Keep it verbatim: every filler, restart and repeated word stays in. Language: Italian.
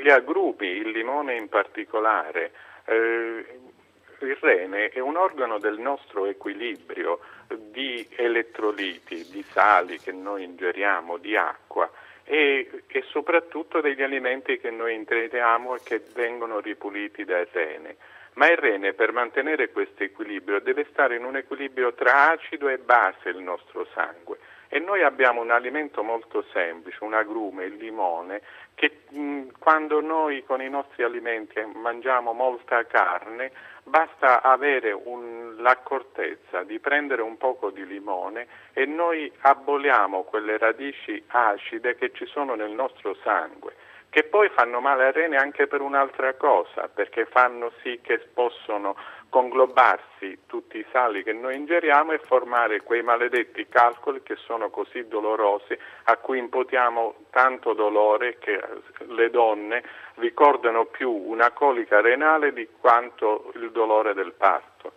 degli agrumi, il limone in particolare. Eh, il rene è un organo del nostro equilibrio di elettroliti, di sali che noi ingeriamo, di acqua e, e soprattutto degli alimenti che noi intraiamo e che vengono ripuliti dal rene. Ma il rene, per mantenere questo equilibrio, deve stare in un equilibrio tra acido e base il nostro sangue. E noi abbiamo un alimento molto semplice, un agrume, il limone, che mh, quando noi con i nostri alimenti mangiamo molta carne, basta avere un, l'accortezza di prendere un poco di limone e noi aboliamo quelle radici acide che ci sono nel nostro sangue, che poi fanno male al rene anche per un'altra cosa, perché fanno sì che possono conglobarsi tutti i sali che noi ingeriamo e formare quei maledetti calcoli che sono così dolorosi, a cui imputiamo tanto dolore che le donne ricordano più una colica renale di quanto il dolore del parto.